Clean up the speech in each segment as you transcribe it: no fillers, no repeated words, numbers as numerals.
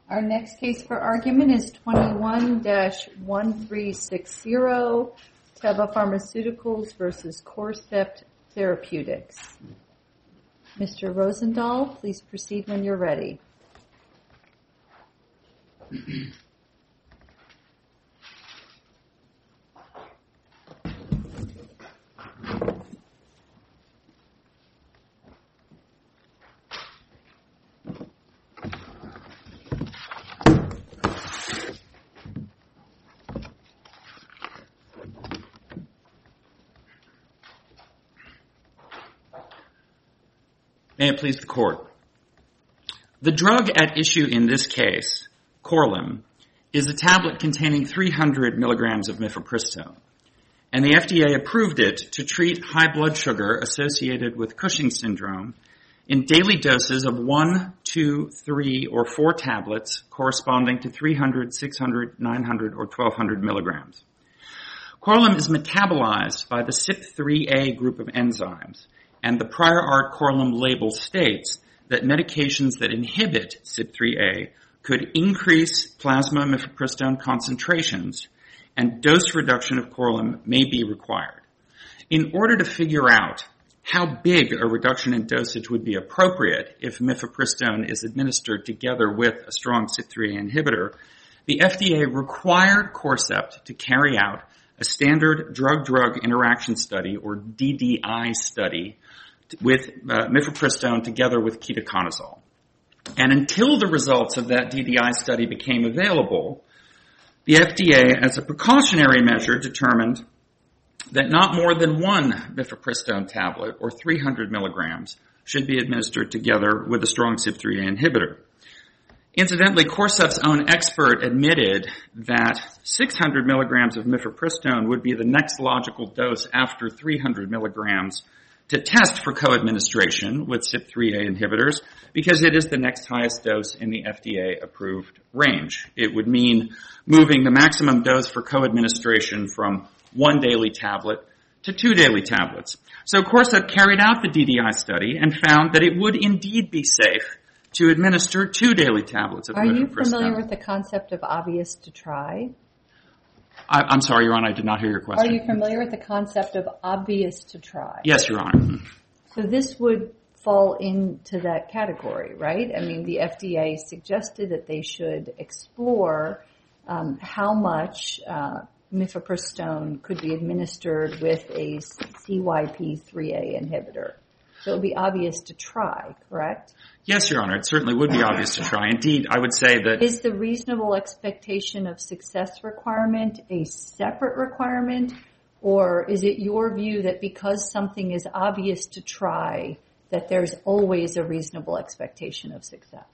Our next case for argument is 21-1360, Teva Pharmaceuticals versus Corcept Therapeutics. Mr. Rosendahl, please proceed when you're ready. May it please the Court. The drug at issue in this case, Korlym, is a tablet containing 300 milligrams of mifepristone, and the FDA approved it to treat high blood sugar associated with Cushing's syndrome in daily doses of 1, 2, 3, or 4 tablets corresponding to 300, 600, 900, or 1200 milligrams. Korlym is metabolized by the CYP3A group of enzymes, and the prior art Korlym label states that medications that inhibit CYP3A could increase plasma mifepristone concentrations, and dose reduction of Korlym may be required. In order to figure out how big a reduction in dosage would be appropriate if mifepristone is administered together with a strong CYP3A inhibitor, the FDA required Corcept to carry out a standard drug-drug interaction study, or DDI study, with mifepristone together with ketoconazole. And until the results of that DDI study became available, the FDA, as a precautionary measure, determined that not more than one mifepristone tablet, or 300 milligrams, should be administered together with a strong CYP3A inhibitor. Incidentally, Corcept's own expert admitted that 600 milligrams of mifepristone would be the next logical dose after 300 milligrams to test for co-administration with CYP3A inhibitors, because it is the next highest dose in the FDA-approved range. It would mean moving the maximum dose for co-administration from 1 daily tablet to 2 daily tablets. So Corcept carried out the DDI study and found that it would indeed be safe to administer 2 daily tablets of mifepristone. Are you familiar with the concept of obvious to try? I'm sorry, Your Honor, I did not hear your question. Are you familiar with the concept of obvious to try? Yes, Your Honor. So this would fall into that category, right? I mean, the FDA suggested that they should explore how much mifepristone could be administered with a CYP3A inhibitor. So it would be obvious to try, correct? Yes, Your Honor, it certainly would be obvious to try. Indeed, I would say that... Is the reasonable expectation of success requirement a separate requirement, or is it your view that because something is obvious to try, that there's always a reasonable expectation of success?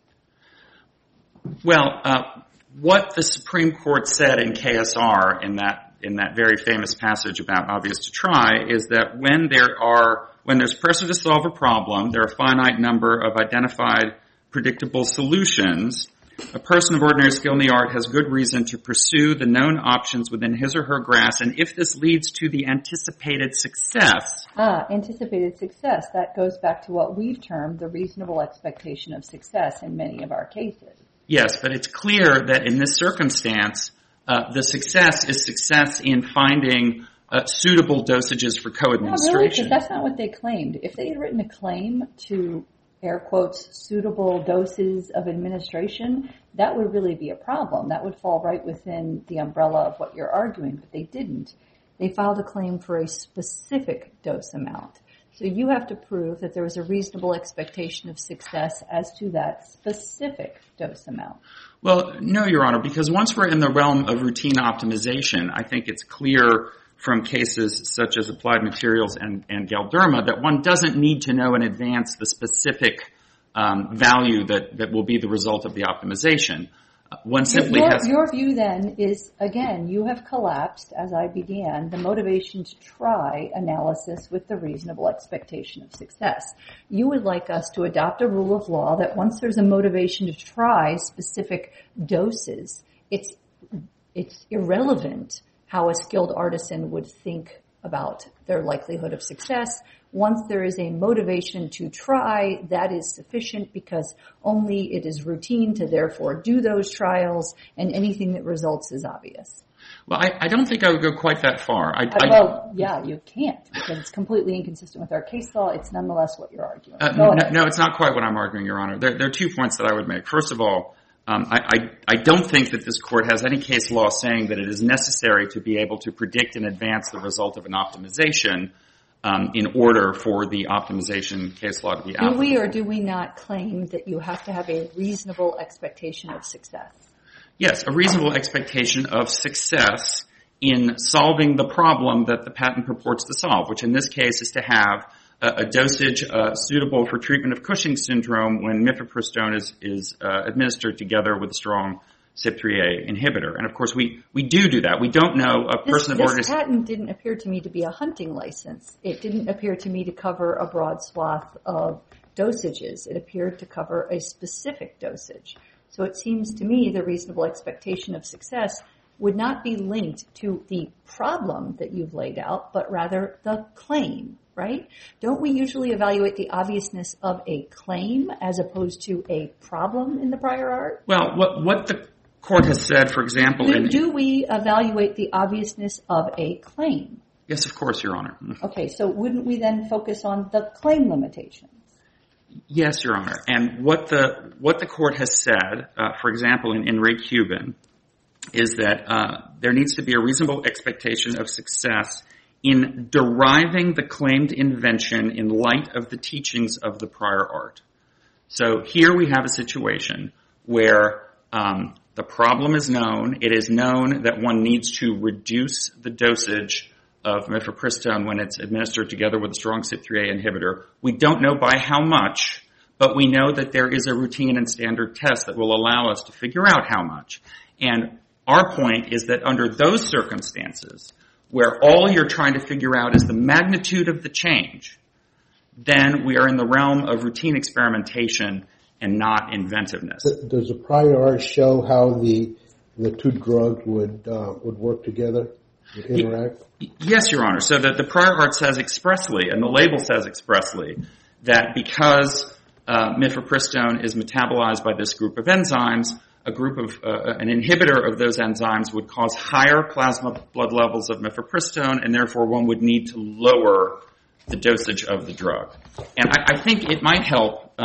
Well, what the Supreme Court said in KSR in that very famous passage about obvious to try is that when there's pressure to solve a problem, there are a finite number of identified predictable solutions. A person of ordinary skill in the art has good reason to pursue the known options within his or her grasp, and if this leads to the anticipated success... Anticipated success. That goes back to what we've termed the reasonable expectation of success in many of our cases. Yes, but it's clear that in this circumstance, the success is success in finding suitable dosages for co-administration. No, really, because that's not what they claimed. If they had written a claim to, air quotes, suitable doses of administration, that would really be a problem. That would fall right within the umbrella of what you're arguing, but they didn't. They filed a claim for a specific dose amount. So you have to prove that there was a reasonable expectation of success as to that specific dose amount. Well, no, Your Honor, because once we're in the realm of routine optimization, I think it's clear from cases such as Applied Materials and Galderma that one doesn't need to know in advance the specific value that will be the result of the optimization. One simply has... Your view then is, again, you have collapsed, as I began, the motivation to try analysis with the reasonable expectation of success. You would like us to adopt a rule of law that once there's a motivation to try specific doses, it's irrelevant how a skilled artisan would think about their likelihood of success. Once there is a motivation to try, that is sufficient because only it is routine to therefore do those trials, and anything that results is obvious. Well, I don't think I would go quite that far. Well, yeah, you can't, because it's completely inconsistent with our case law. It's nonetheless what you're arguing. No, it's not quite what I'm arguing, Your Honor. There are 2 points that I would make. First of all, I don't think that this court has any case law saying that it is necessary to be able to predict in advance the result of an optimization in order for the optimization case law to be applicable. Do we or do we not claim that you have to have a reasonable expectation of success? Yes, a reasonable expectation of success in solving the problem that the patent purports to solve, which in this case is to have a dosage suitable for treatment of Cushing's syndrome when mifepristone is administered together with a strong CYP3A inhibitor. And of course, we do that. We don't know a person of ordinary... This patent didn't appear to me to be a hunting license. It didn't appear to me to cover a broad swath of dosages. It appeared to cover a specific dosage. So it seems to me the reasonable expectation of success would not be linked to the problem that you've laid out, but rather the claim, right? Don't we usually evaluate the obviousness of a claim as opposed to a problem in the prior art? Well, what the court has said, for example... Do we evaluate the obviousness of a claim? Yes, of course, Your Honor. Okay, so wouldn't we then focus on the claim limitations? Yes, Your Honor. And what the court has said, for example, in Ray Cuban, is that there needs to be a reasonable expectation of success in deriving the claimed invention in light of the teachings of the prior art. So here we have a situation where the problem is known. It is known that one needs to reduce the dosage of mifepristone when it's administered together with a strong CYP3A inhibitor. We don't know by how much, but we know that there is a routine and standard test that will allow us to figure out how much. And our point is that under those circumstances, where all you're trying to figure out is the magnitude of the change, then we are in the realm of routine experimentation and not inventiveness. Does the prior art show how the 2 drugs would work together, would interact? Yes, Your Honor. So that the prior art says expressly, and the label says expressly, that because mifepristone is metabolized by this group of enzymes, an inhibitor of those enzymes would cause higher plasma blood levels of mifepristone, and therefore one would need to lower the dosage of the drug. And I think it might help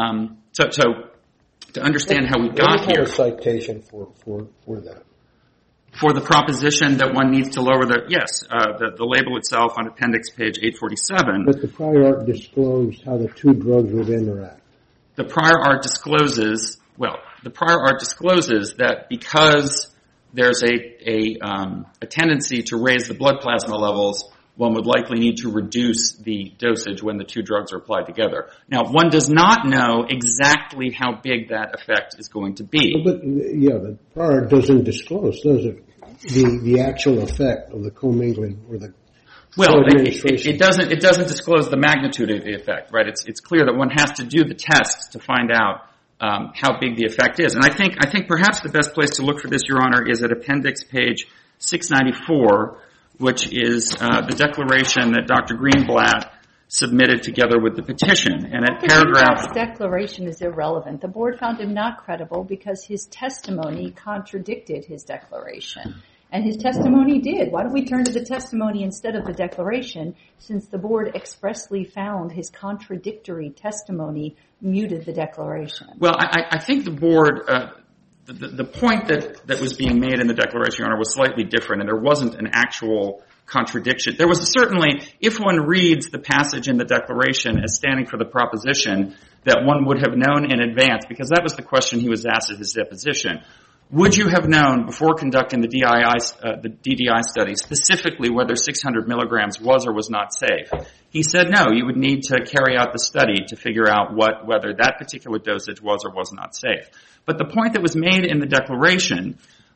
to understand how we got here. What is a citation for that? For the proposition that one needs to lower the label itself on appendix page 847. But the prior art disclosed how the 2 drugs would interact. The prior art discloses that because there's a tendency to raise the blood plasma levels, one would likely need to reduce the dosage when the 2 drugs are applied together. Now, one does not know exactly how big that effect is going to be. But the prior art doesn't disclose, does it? The actual effect of the commingling or the it doesn't disclose the magnitude of the effect, right? It's clear that one has to do the tests to find out how big the effect is. And I think perhaps the best place to look for this, Your Honor, is at appendix page 694, which is the declaration that Dr. Greenblatt submitted together with the petition. And at paragraph... Greenblatt's declaration is irrelevant. The board found him not credible because his testimony contradicted his declaration. And his testimony did. Why don't we turn to the testimony instead of the declaration, since the board expressly found his contradictory testimony muted the declaration? Well, I think the board... The point that was being made in the declaration, Your Honor, was slightly different, and there wasn't an actual contradiction. There was certainly, if one reads the passage in the declaration as standing for the proposition that one would have known in advance, because that was the question he was asked at his deposition. Would you have known before conducting the DDI study specifically whether 600 milligrams was or was not safe? He said no. You would need to carry out the study to figure out whether that particular dosage was or was not safe. But the point that was made in the declaration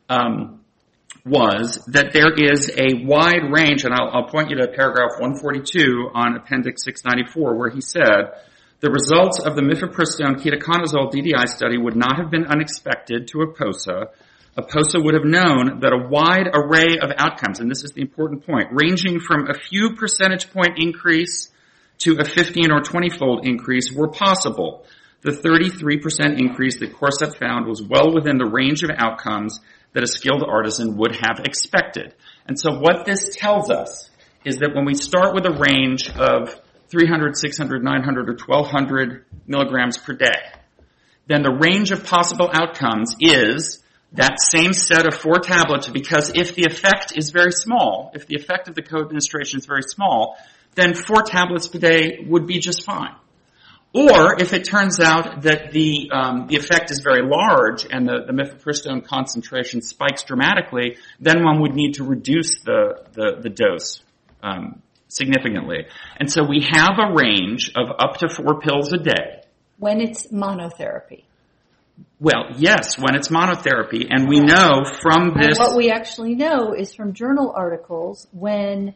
was that there is a wide range, and I'll point you to paragraph 142 on appendix 694, where he said, the results of the mifepristone ketoconazole DDI study would not have been unexpected to APOSA, APOSA would have known that a wide array of outcomes, and this is the important point, ranging from a few percentage point increase to a 15 or 20-fold increase were possible. The 33% increase that Corsept found was well within the range of outcomes that a skilled artisan would have expected. And so what this tells us is that when we start with a range of 300, 600, 900, or 1,200 milligrams per day, then the range of possible outcomes is that same set of 4 tablets, because if the effect is very small, if the effect of the co-administration is very small, then 4 tablets per day would be just fine. Or if it turns out that the effect is very large and the mifepristone concentration spikes dramatically, then one would need to reduce the dose significantly. And so we have a range of up to 4 pills a day. When it's monotherapy. Well, yes, when it's monotherapy, and we know from this... And what we actually know is from journal articles, when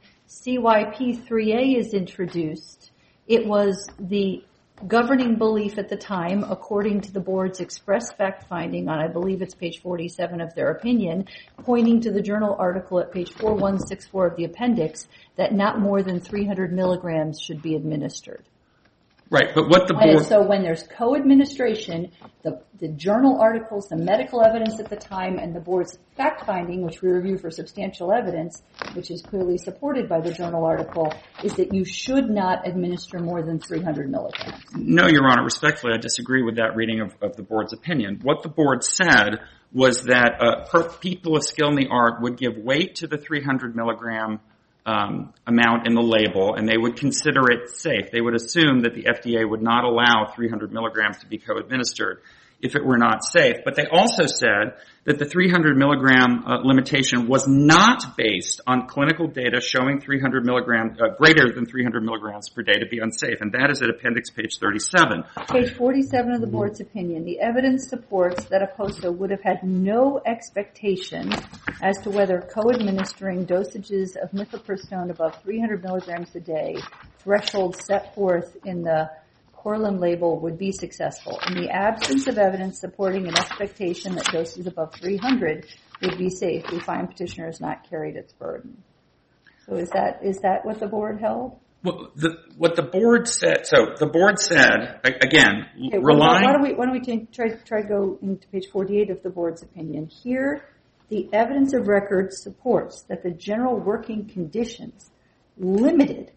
CYP3A is introduced, it was the governing belief at the time, according to the board's express fact-finding on, I believe it's page 47 of their opinion, pointing to the journal article at page 4164 of the appendix, that not more than 300 milligrams should be administered. Right, but what the board... So when there's co-administration, the journal articles, the medical evidence at the time, and the board's fact-finding, which we review for substantial evidence, which is clearly supported by the journal article, is that you should not administer more than 300 milligrams. No, Your Honor, respectfully, I disagree with that reading of the board's opinion. What the board said was that people of skill in the art would give weight to the 300 milligram amount in the label, and they would consider it safe. They would assume that the FDA would not allow 300 milligrams to be co-administered if it were not safe. But they also said that the 300 milligram limitation was not based on clinical data showing 300 milligrams, greater than 300 milligrams per day to be unsafe, and that is at appendix page 37. Page 47 of the board's opinion. The evidence supports that APOSA would have had no expectation as to whether co-administering dosages of mifepristone above 300 milligrams a day, threshold set forth in the Korlym label, would be successful. In the absence of evidence supporting an expectation that doses above 300 would be safe, we find petitioner has not carried its burden. So is that what the board held? Well, what the board said, so the board said, again, okay, relying... Why don't we try to go into page 48 of the board's opinion. Here, the evidence of record supports that the general working conditions limited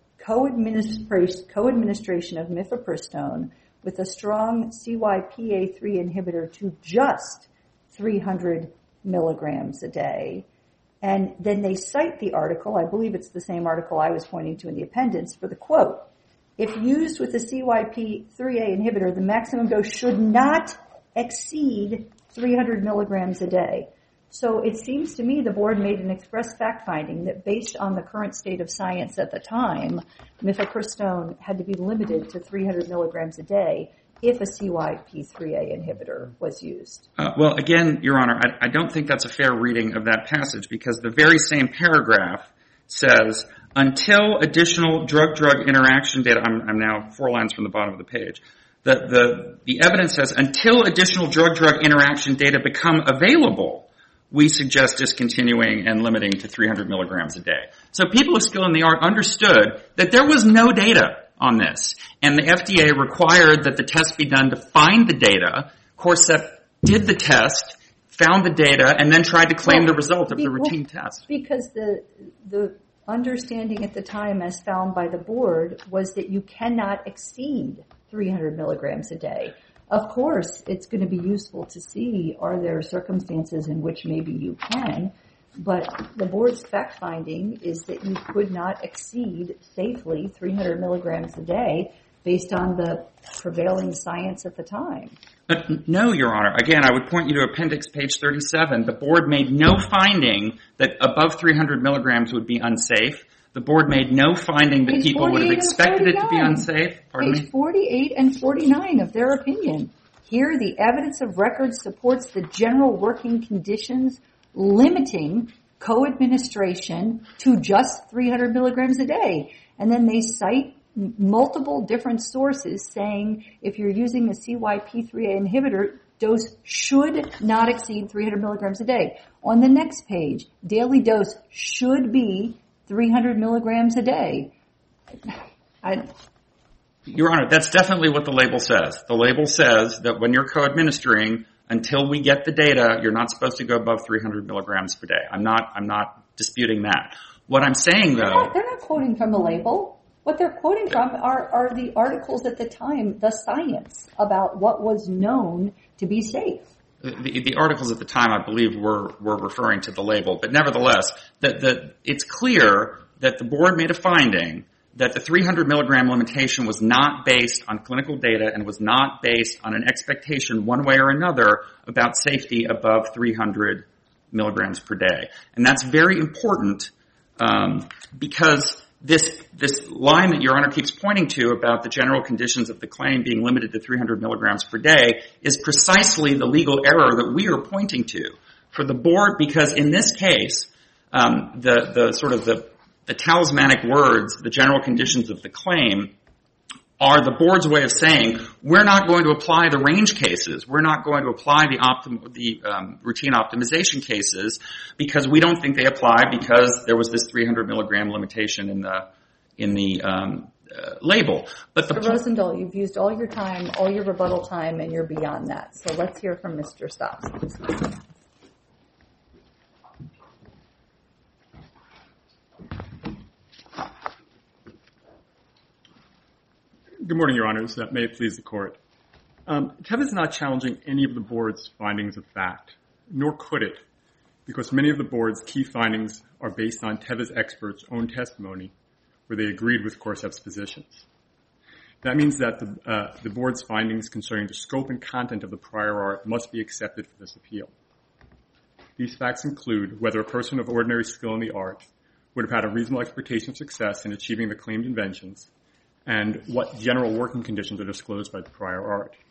co-administration of mifepristone with a strong CYP3A inhibitor to just 300 milligrams a day. And then they cite the article, I believe it's the same article I was pointing to in the appendix, for the quote, if used with the CYP3A inhibitor, the maximum dose should not exceed 300 milligrams a day. So it seems to me the board made an express fact-finding that based on the current state of science at the time, mifepristone had to be limited to 300 milligrams a day if a CYP3A inhibitor was used. Well, again, Your Honor, I don't think that's a fair reading of that passage, because the very same paragraph says, until additional drug-drug interaction data, I'm now 4 lines from the bottom of the page, the evidence says, until additional drug-drug interaction data become available, we suggest discontinuing and limiting to 300 milligrams a day. So people of skill in the art understood that there was no data on this, and the FDA required that the test be done to find the data. Corsept did the test, found the data, and then tried to claim the result of the routine test. Because the understanding at the time, as found by the board, was that you cannot exceed 300 milligrams a day. Of course, it's going to be useful to see, are there circumstances in which maybe you can, but the board's fact-finding is that you could not exceed safely 300 milligrams a day based on the prevailing science at the time. No, Your Honor. Again, I would point you to appendix page 37. The board made no finding that above 300 milligrams would be unsafe. The board made no finding that people would have expected it to be unsafe. Page 48 and 49 of their opinion. Here, the evidence of record supports the general working conditions limiting co-administration to just 300 milligrams a day. And then they cite multiple different sources saying if you're using a CYP3A inhibitor, dose should not exceed 300 milligrams a day. On the next page, daily dose should be 300 milligrams a day. Your Honor, that's definitely what the label says. The label says that when you're co-administering, until we get the data, you're not supposed to go above 300 milligrams per day. I'm not disputing that. What I'm saying, though... They're not quoting from the label. What they're quoting from are the articles at the time, the science about what was known to be safe. The articles at the time, I believe, were referring to the label. But nevertheless, it's clear that the board made a finding that the 300 milligram limitation was not based on clinical data and was not based on an expectation one way or another about safety above 300 milligrams per day. And that's very important because this line that Your Honor keeps pointing to about the general conditions of the claim being limited to 300 milligrams per day is precisely the legal error that we are pointing to for the board, because in this case, the talismanic words, the general conditions of the claim, are the board's way of saying, we're not going to apply the range cases. We're not going to apply the routine optimization cases because we don't think they apply because there was this 300 milligram limitation in the label. But Mr. Rosendahl, you've used all your time, all your rebuttal time, and you're beyond that. So let's hear from Mr. Stops. Good morning, Your Honors. May it please the Court. Teva is not challenging any of the board's findings of fact, nor could it, because many of the board's key findings are based on Teva's experts' own testimony, where they agreed with Corcept's positions. That means that the board's findings concerning the scope and content of the prior art must be accepted for this appeal. These facts include whether a person of ordinary skill in the art would have had a reasonable expectation of success in achieving the claimed inventions, and what general working conditions are disclosed by the prior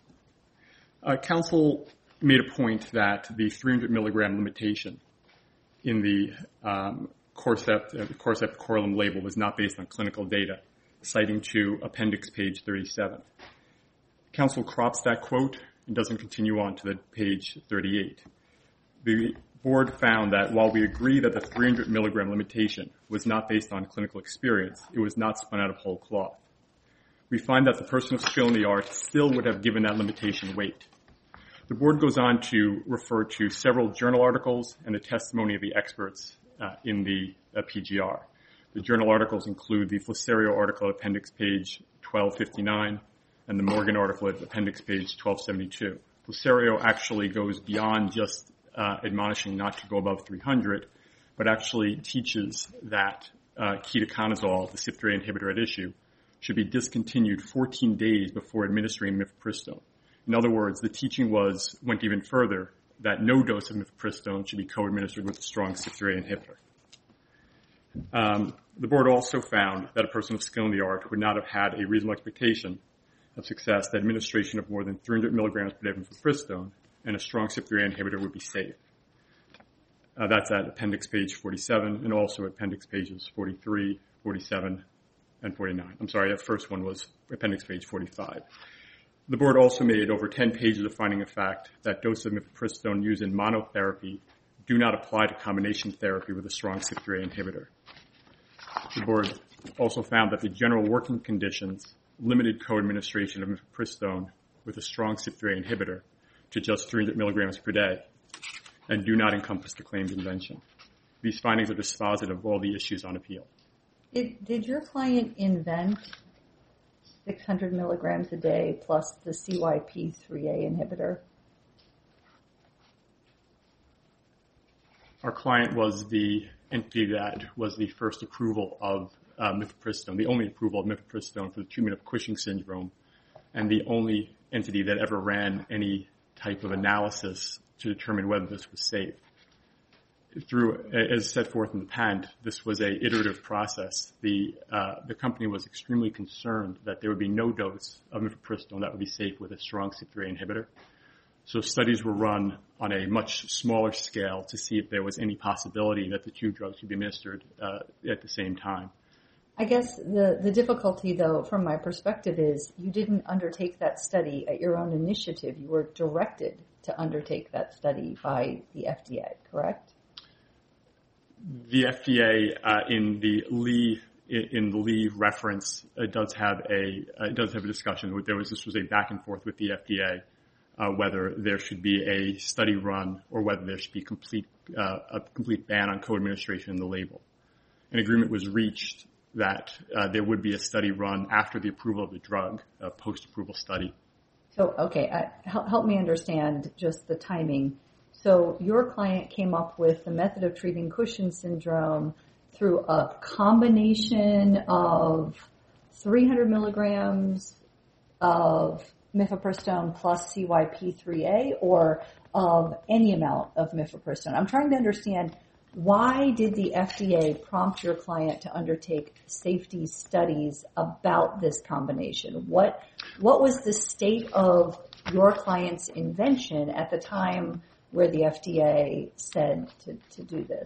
art. Counsel made a point that the 300 milligram limitation in the Corcept Korlym label was not based on clinical data, citing to appendix page 37. Counsel crops that quote and doesn't continue on to the page 38. The board found that while we agree that the 300 milligram limitation was not based on clinical experience, it was not spun out of whole cloth. We find that the person of skill in the art still would have given that limitation weight. The board goes on to refer to several journal articles and the testimony of the experts in the PGR. The journal articles include the Flacerio article at appendix page 1259 and the Morgan article at appendix page 1272. Flacerio actually goes beyond just admonishing not to go above 300, but actually teaches that ketoconazole, the CYP3A inhibitor at issue, should be discontinued 14 days before administering mifepristone. In other words, the teaching went even further, that no dose of mifepristone should be co-administered with a strong CYP3A inhibitor. The board also found that a person of skill in the art would not have had a reasonable expectation of success that administration of more than 300 milligrams per day of mifepristone and a strong CYP3A inhibitor would be safe. That's at appendix page 47 and also appendix pages 43, 47, and 49. I'm sorry, that first one was appendix page 45. The board also made over 10 pages of finding of fact that doses of mifepristone used in monotherapy do not apply to combination therapy with a strong CYP3A inhibitor. The board also found that the general working conditions limited co-administration of mifepristone with a strong CYP3A inhibitor to just 300 milligrams per day and do not encompass the claimed invention. These findings are dispositive of all the issues on appeal. Did your client invent 600 milligrams a day plus the CYP3A inhibitor? Our client was the entity that was the first approval of mifepristone, the only approval of mifepristone for the treatment of Cushing's syndrome, and the only entity that ever ran any type of analysis to determine whether this was safe. As set forth in the patent, this was an iterative process. The company was extremely concerned that there would be no dose of mifepristone that would be safe with a strong CYP3A inhibitor. So studies were run on a much smaller scale to see if there was any possibility that the two drugs could be administered at the same time. I guess the difficulty, though, from my perspective is you didn't undertake that study at your own initiative. You were directed to undertake that study by the FDA, correct? The FDA in the Lee reference does have a discussion. This was a back and forth with the FDA whether there should be a study run or whether there should be a complete ban on co-administration in the label. An agreement was reached that there would be a study run after the approval of the drug, a post-approval study. So, okay, help me understand just the timing. So your client came up with the method of treating Cushing's syndrome through a combination of 300 milligrams of mifepristone plus CYP3A or of any amount of mifepristone. I'm trying to understand, why did the FDA prompt your client to undertake safety studies about this combination? What was the state of your client's invention at the time where the FDA said to do this?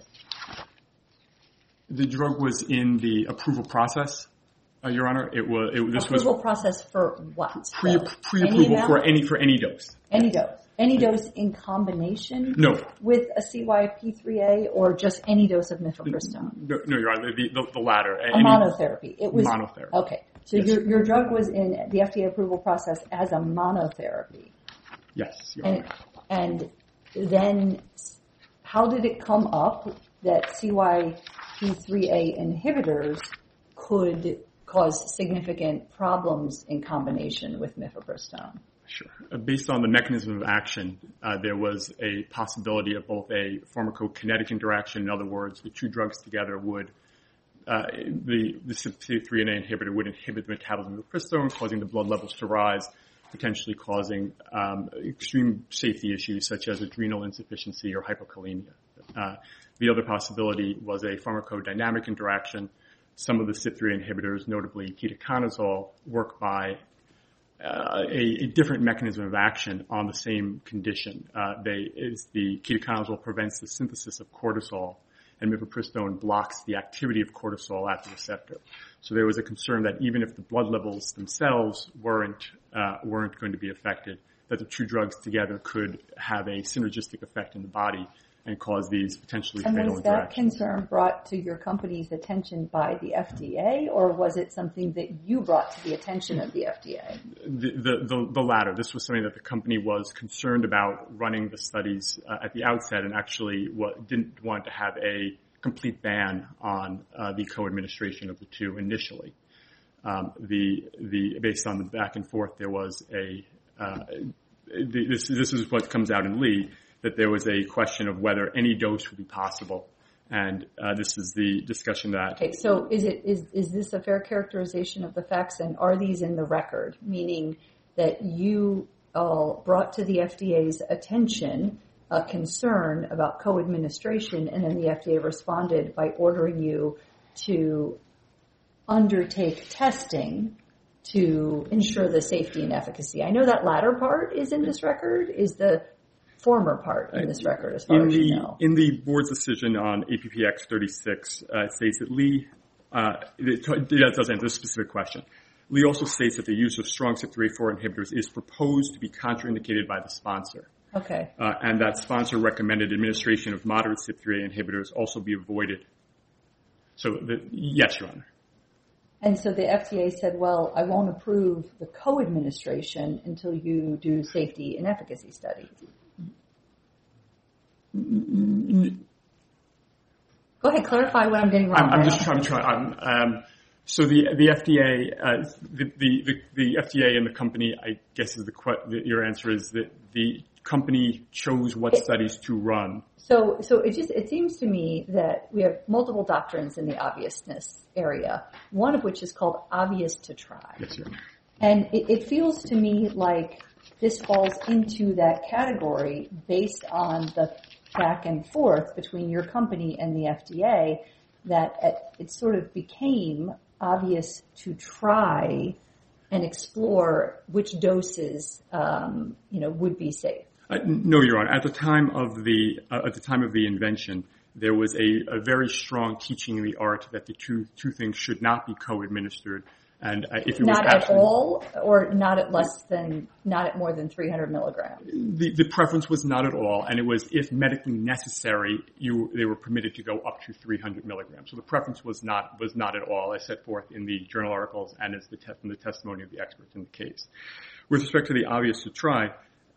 The drug was in the approval process, Your Honor. Approval process for what? Pre-approval for any dose. Any dose. Any dose in combination? No. With a CYP3A or just any dose of mifepristone? No, Your Honor, the latter. Monotherapy. It was monotherapy. Okay. So yes. Your drug was in the FDA approval process as a monotherapy. Yes, Your Honor. And then how did it come up that CYP3A inhibitors could cause significant problems in combination with mifepristone? Sure. Based on the mechanism of action, there was a possibility of both a pharmacokinetic interaction. In other words, the two drugs together would, the CYP3A inhibitor would inhibit the metabolism of mifepristone, causing the blood levels to rise, potentially causing extreme safety issues such as adrenal insufficiency or hypokalemia. The other possibility was a pharmacodynamic interaction. Some of the CYP3A inhibitors, notably ketoconazole, work by a different mechanism of action on the same condition. The ketoconazole prevents the synthesis of cortisol, and mifepristone blocks the activity of cortisol at the receptor. So there was a concern that even if the blood levels themselves weren't going to be affected, that the two drugs together could have a synergistic effect in the body and cause these potentially fatal interactions. And was that concern brought to your company's attention by the FDA, or was it something that you brought to the attention of the FDA? The latter. This was something that the company was concerned about running the studies at the outset, and actually didn't want to have a complete ban on the co-administration of the two initially. Based on the back and forth, there was this is what comes out in Lee, that there was a question of whether any dose would be possible. And this is the discussion that... Okay, so is this a fair characterization of the facts, and are these in the record? Meaning that you brought to the FDA's attention a concern about co-administration, and then the FDA responded by ordering you to undertake testing to ensure the safety and efficacy. I know that latter part is in this record. Is the former part in this record, as far as you know? In the board's decision on APPX 36, it states that Lee, it does answer this specific question. Lee also states that the use of strong CYP3A4 inhibitors is proposed to be contraindicated by the sponsor. Okay. And that sponsor recommended administration of moderate CYP3A inhibitors also be avoided. So, yes, Your Honor. And so the FDA said, well, I won't approve the co-administration until you do safety and efficacy studies. Go ahead, clarify what I'm getting wrong. I'm trying. So the FDA, the FDA and the company, I guess, your answer is that the company chose what studies to run. So it seems to me that we have multiple doctrines in the obviousness area, one of which is called obvious to try. Yes, sir. And it feels to me like this falls into that category based on the back and forth between your company and the FDA, that it sort of became obvious to try and explore which doses, would be safe. No, Your Honor. At the time of the invention, there was a very strong teaching in the art that the two things should not be co-administered. And if it was not at all, or not at more than 300 milligrams. The preference was not at all, and it was if medically necessary, they were permitted to go up to 300 milligrams. So the preference was not at all, as set forth in the journal articles and as in the testimony of the experts in the case. With respect to the obvious to try,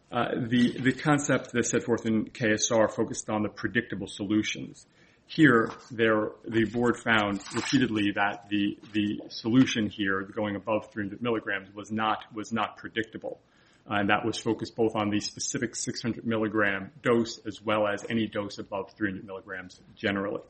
the concept that's set forth in KSR focused on the predictable solutions. Here, the board found repeatedly that the solution here, going above 300 milligrams, was not predictable, and that was focused both on the specific 600 milligram dose as well as any dose above 300 milligrams generally.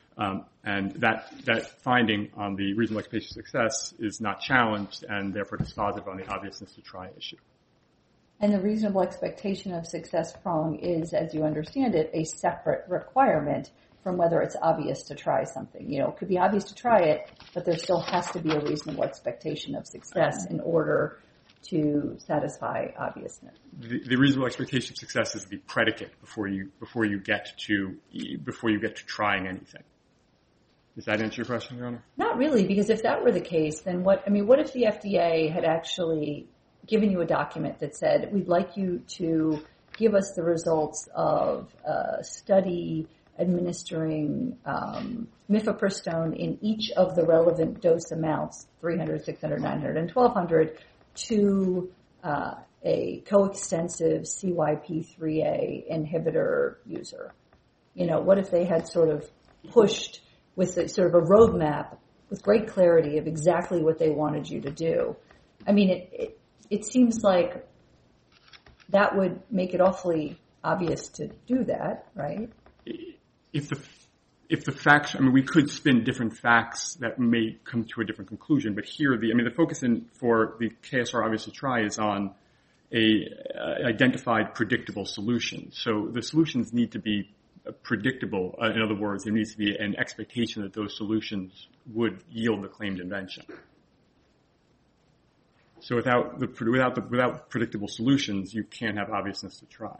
And that finding on the reasonable expectation of success is not challenged and therefore dispositive on the obviousness to try issue. And the reasonable expectation of success prong is, as you understand it, a separate requirement from whether it's obvious to try something. It could be obvious to try it, but there still has to be a reasonable expectation of success in order to satisfy obviousness. The reasonable expectation of success is the predicate before you get to trying anything. Does that answer your question, Your Honor? Not really, because if that were the case, then what if the FDA had actually given you a document that said, we'd like you to give us the results of a study administering mifepristone in each of the relevant dose amounts, 300, 600, 900, and 1200, to a coextensive CYP3A inhibitor user? What if they had sort of pushed with sort of a roadmap with great clarity of exactly what they wanted you to do? I mean, it seems like that would make it awfully obvious to do that, right? If the facts, we could spin different facts that may come to a different conclusion, but here, the focus for the KSR obvious to try is on a identified predictable solution. So the solutions need to be predictable. In other words, there needs to be an expectation that those solutions would yield the claimed invention. So without predictable solutions, you can't have obviousness to try.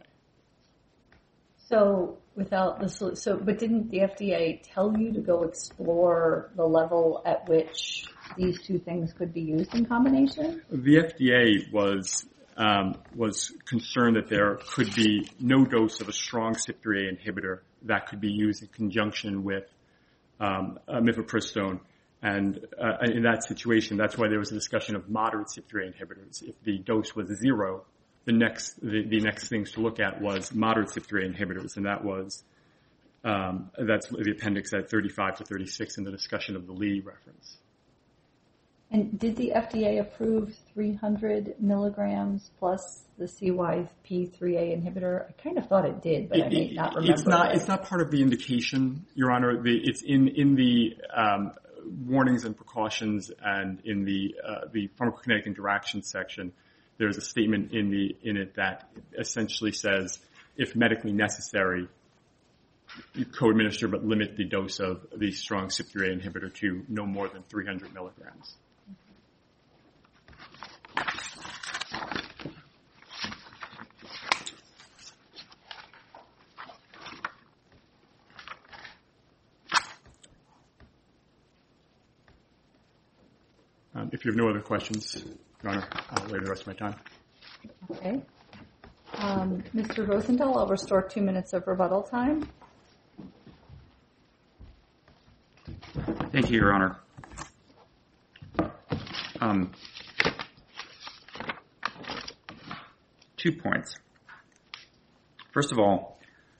So but didn't the FDA tell you to go explore the level at which these two things could be used in combination? The FDA was concerned that there could be no dose of a strong CYP3A inhibitor that could be used in conjunction with mifepristone. And in that situation, that's why there was a discussion of moderate CYP3A inhibitors. If the dose was 0, the next things to look at was moderate CYP3A inhibitors, and that's the appendix at 35 to 36 in the discussion of the Lee reference. And did the FDA approve 300 milligrams plus the CYP3A inhibitor? I kind of thought it did, but I may not remember. It's not part of the indication, Your Honor. It's in the warnings and precautions, and in the pharmacokinetic interaction section. There's a statement in it that essentially says, if medically necessary, you co-administer but limit the dose of the strong CYP3A inhibitor to no more than 300 milligrams. If you have no other questions, Your Honor, I'll wait the rest of my time. Okay. Mr. Rosenthal, I'll restore 2 minutes of rebuttal time. Thank you, Your Honor. 2 points. First of all,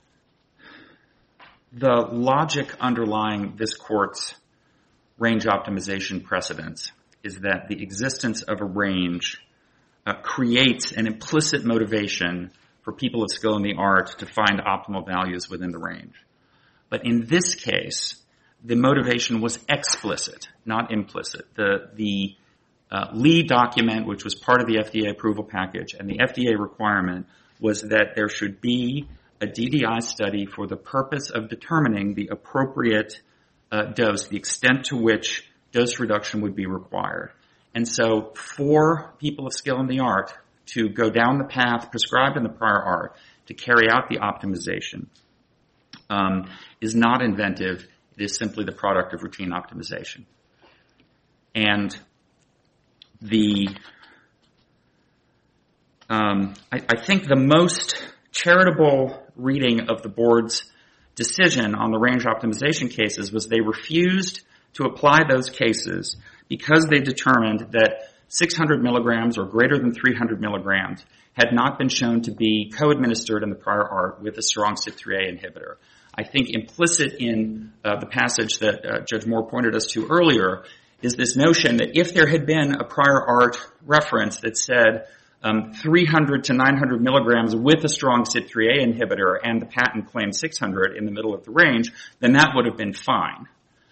the logic underlying this court's range optimization precedents is that the existence of a range creates an implicit motivation for people of skill in the art to find optimal values within the range. But in this case, the motivation was explicit, not implicit. The Lee document, which was part of the FDA approval package, and the FDA requirement was that there should be a DDI study for the purpose of determining the appropriate dose, the extent to which dose reduction would be required. And so for people of skill in the art to go down the path prescribed in the prior art to carry out the optimization is not inventive. It is simply the product of routine optimization. And I think the most charitable reading of the board's decision on the range optimization cases was they refused to apply those cases because they determined that 600 milligrams or greater than 300 milligrams had not been shown to be co-administered in the prior art with a strong CYP3A inhibitor. I think implicit in the passage that Judge Moore pointed us to earlier is this notion that if there had been a prior art reference that said 300 to 900 milligrams with a strong CYP3A inhibitor and the patent claimed 600 in the middle of the range, then that would have been fine.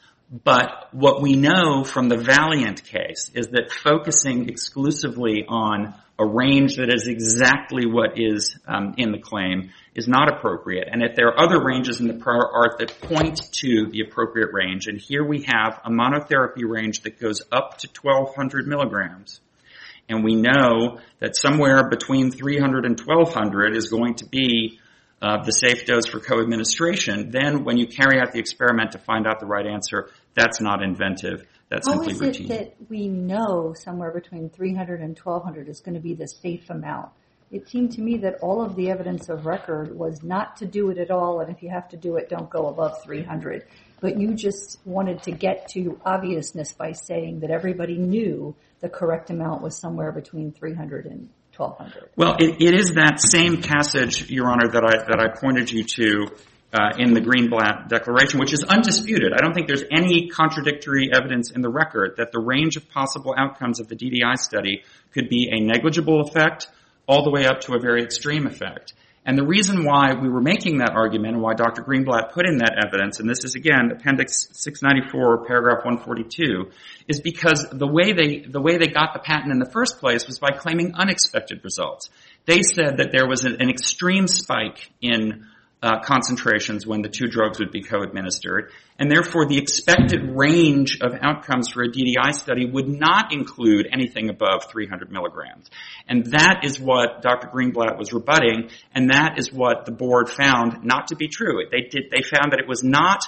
But what we know from the Valiant case is that focusing exclusively on a range that is exactly what is in the claim is not appropriate. And if there are other ranges in the prior art that point to the appropriate range, and here we have a monotherapy range that goes up to 1,200 milligrams, and we know that somewhere between 300 and 1,200 is going to be the safe dose for co-administration, then when you carry out the experiment to find out the right answer, that's not inventive. That's simply routine. How is it that we know somewhere between 300 and 1,200 is going to be the safe amount? It seemed to me that all of the evidence of record was not to do it at all, and if you have to do it, don't go above 300. But you just wanted to get to obviousness by saying that everybody knew the correct amount was somewhere between 300 and 1,200. Well, it is that same passage, Your Honor, that I pointed you to in the Greenblatt Declaration, which is undisputed. I don't think there's any contradictory evidence in the record that the range of possible outcomes of the DDI study could be a negligible effect all the way up to a very extreme effect. And the reason why we were making that argument and why Dr. Greenblatt put in that evidence, and this is, again, Appendix 694, paragraph 142, is because the way they got the patent in the first place was by claiming unexpected results. They said that there was an extreme spike in concentrations when the two drugs would be co-administered, and therefore the expected range of outcomes for a DDI study would not include anything above 300 milligrams. And that is what Dr. Greenblatt was rebutting, and that is what the board found not to be true. They found that it was not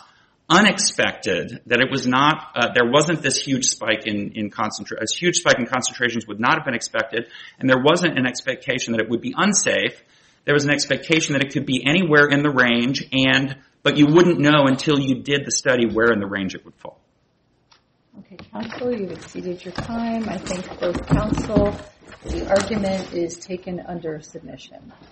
unexpected, that it was not, there wasn't this huge spike in concentrations would not have been expected, and there wasn't an expectation that it would be unsafe. There was an expectation that it could be anywhere in the range, but you wouldn't know until you did the study where in the range it would fall. Okay, counsel, you've exceeded your time. I thank both counsel. The argument is taken under submission.